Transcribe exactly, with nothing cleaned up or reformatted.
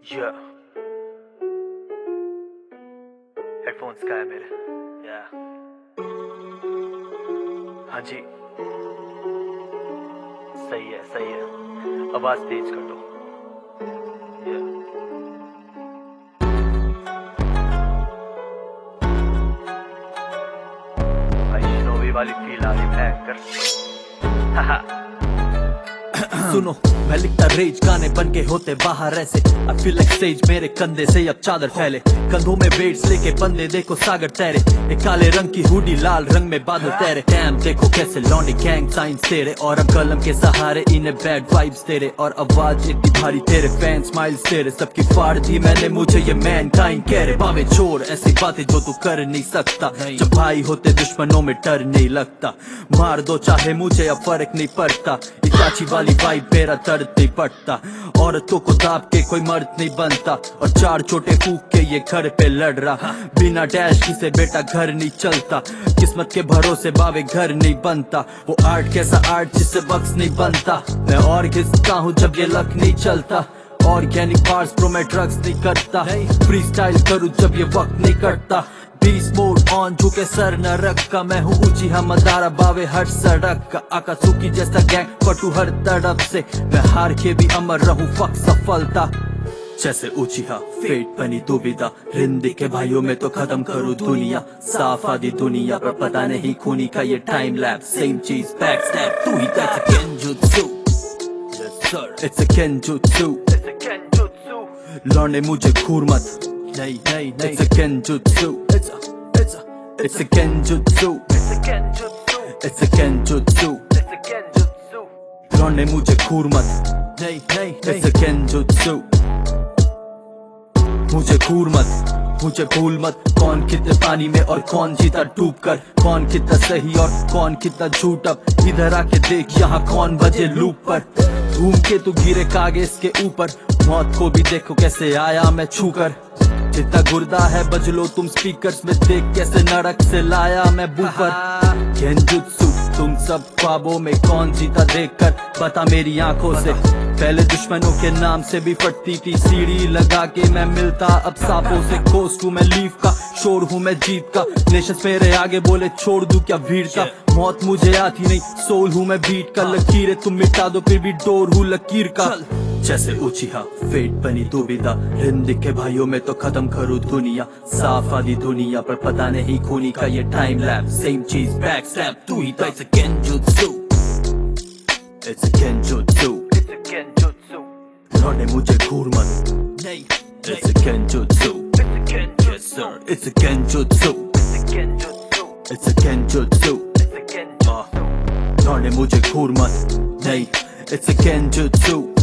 Yeah. Headphones का है मेरे. Yeah. हाँ जी. सही है सही है. आवाज तेज कर दो. Yeah. वैष्णवी वाली फील आ रही भयंकर. हाहा. सुनो मैं लिखता रेज गाने बन के होते बाहर ऐसे. I feel like stage मेरे कंधे से अब चादर फैले. कंधों में वेट्स लेके बंदे देखो सागर तैरे. एक काले रंग की हुडी लाल रंग में बादल तैरे. डैम देखो कैसे लौंडे गैंग साइंस तेरे. और अब कलम के सहारे इन्हें बैड वाइब्स तेरे. और आवाज इतनी भारी तेरे फैन स्माइल्स तेरे. सबकी फाड़ दी मैंने मुझे ये मैन काइंड कह रहे. बावे छोड़ ऐसी बातें जो तू कर नहीं सकता. जब भाई होते दुश्मनों में डर नहीं लगता. मार दो चाहे मुझे अब फर्क नहीं पड़ता. इताची वाली वाइब मेरा दर्द नहीं पड़ता. औरतों को दाब के कोई मर्द नहीं बनता. और चार छोटे फूक के ये घर पे लड़ रहा. बिना डैश की से बेटा घर नहीं चलता. किस्मत के भरोसे बावे घर नहीं बनता. वो आर्ट कैसा आर्ट जिससे बक्स नहीं बनता. मैं और घिसता हूँ जब ये लक नहीं चलता. ऑर्गेनिक पार्स प्रो मैं ड्रग्स नहीं करता. फ्री स्टाइल करूँ जब ये वक्त नहीं करता. बीस मोड ऑन झुके सर न रखा. मैं हूँ ऊंची हम मदारा बावे हर सड़क का. आकाशुकी जैसा गैंग पटू हर तरफ से. मैं हार के भी अमर रहूं फक सफलता. जैसे ऊंचिया फेट बनी दुविधा. रिंदी के भाइयों में तो खत्म करूं दुनिया. साफ आदि दुनिया पर पता नहीं खूनी का ये टाइम लैप. सेम चीज बैक स्टैप तू ही that's a genjutsu. Yes sir it's a genjutsu. It's a genjutsu. लौंडे मुझे घूर मत. नहीं नहीं नहीं it's a genjutsu. It's a it's a it's a genjutsu. It's a genjutsu. It's a genjutsu. It's a genjutsu. लौंडे मुझे घूर मत. नहीं नहीं it's a genjutsu. मुझे घूर मत मुझे भूल मत. कौन कितने पानी में और कौन जीता डूब कर. कौन कितना सही और कौन कितना झूठ. अब इधर आके देख यहाँ कौन बजे लूप पर. घूम के तू गिरे कागज के ऊपर. मौत को भी देखो कैसे आया मैं छू कर. जितना गुर्दा है बज लो तुम स्पीकर्स में. देख कैसे नरक से लाया मैं बूफर. गेंजुत्सु तुम सब ख्वाबों में कौन जीता देखकर बता मेरी आंखों से. पहले दुश्मनों के नाम से भी फटती थी सीढ़ी लगा के मैं मिलता अब सांपों से. कोस्ट हूँ मैं लीफ का शोर हूँ मैं जीत का. नेशंस मेरे आगे बोले छोड़ दूं क्या भीड़ का. मौत मुझे आती नहीं सोल हूँ मैं बीट का. लकीरें तुम मिटा दो फिर भी डोर हूँ लकीर का. जैसे ऊंचिया फेट बनी दुविधा. रिंदी के भाइयों में तो खत्म करूँ दुनिया. साफ आदि दुनिया पर पता नहीं खूनी का ये टाइम लैप. सेम चीज बैक स्टैप तू ही that's a genjutsu. It's a genjutsu. It's a genjutsu. लौंडे मुझे घूर मत. नहीं it's a genjutsu. It's a genjutsu. Yes sir it's a genjutsu. It's a genjutsu. It's a genjutsu. It's a genjutsu. लौंडे मुझे घूर मत. नहीं it's a genjutsu.